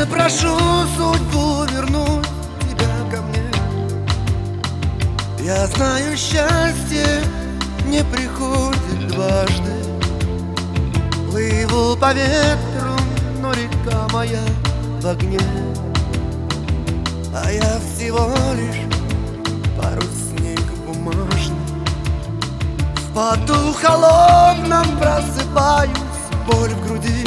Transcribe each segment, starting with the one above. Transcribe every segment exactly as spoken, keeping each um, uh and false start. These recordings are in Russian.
прошу судьбу вернуть тебя ко мне. Я знаю, счастье не приходит дважды. Плыву по ветру, но река моя в огне, а я всего лишь парусник бумажный. В поту холодном просыпаюсь, боль в груди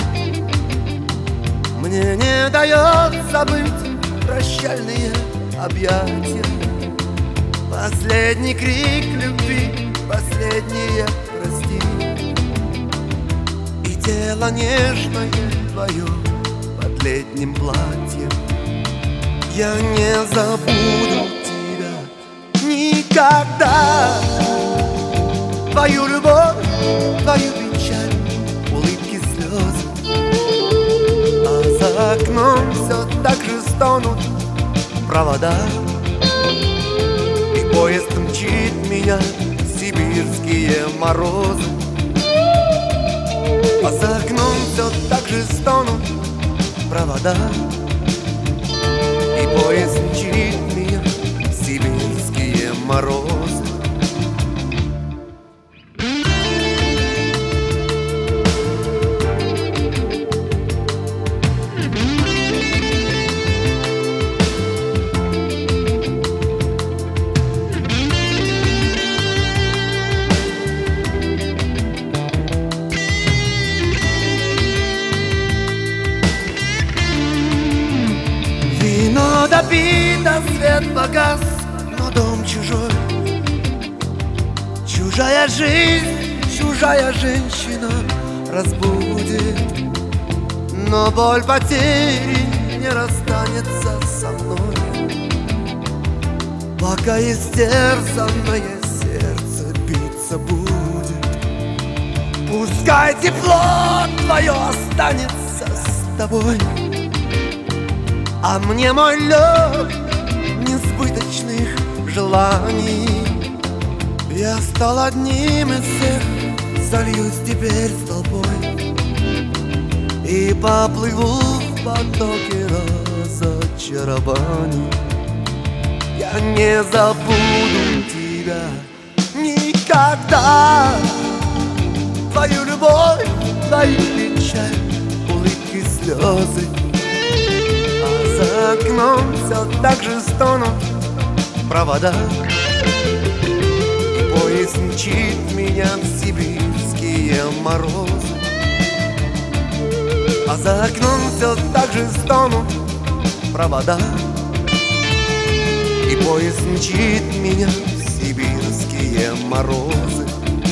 мне не дает забыть прощальные объятия. Последний крик любви, последнее прости. И тело нежное твое под летним платьем. Я не забуду тебя никогда. Твою любовь, твою печаль, улыбки, слезы. А за окном все так же стонут провода. И поезд мчит меня в сибирские морозы. А за окном все так же стонут провода. И поезд мчит меня в сибирские морозы. Вино допито, свет погас, но дом чужой. Чужая жизнь, чужая женщина разбудит. Но боль потери не расстанется со мной, пока истерзанное сердце биться будет. Пускай тепло твое останется с тобой, а мне мой лед несбыточных желаний. Я стал одним из всех, зальюсь теперь с толпой и поплыву в потоке разочарований. Я не забуду тебя никогда. Твою любовь, твою печаль, улыбки, слезы. За окном все так же стонут провода. И поезд мчит меня в сибирские морозы. А за окном все так же стонут провода. И поезд мчит меня в сибирские морозы.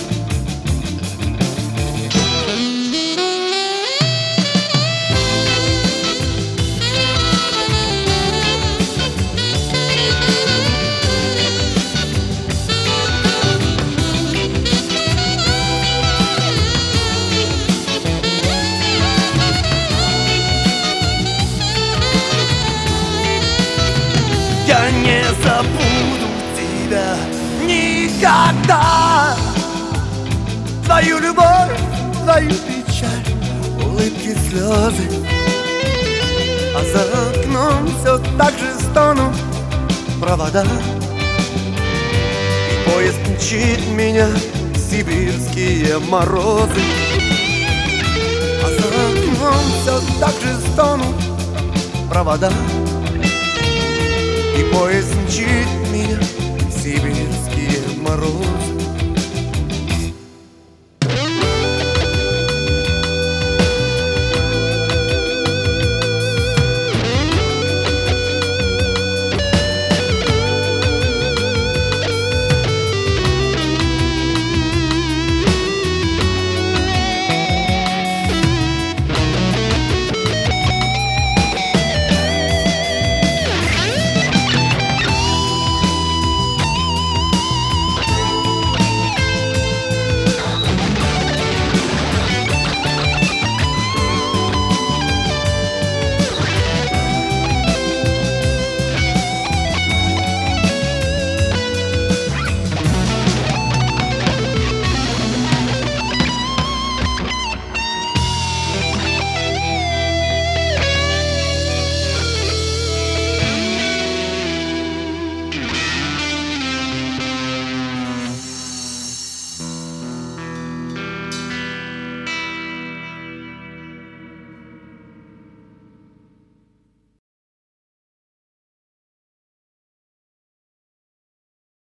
Я не забуду тебя никогда. Твою любовь, твою печаль, улыбки, слезы. А за окном все так же стонут провода. И поезд мчит меня в сибирские морозы. А за окном все так же стонут провода. И поезд мчит меня в сибирские морозы.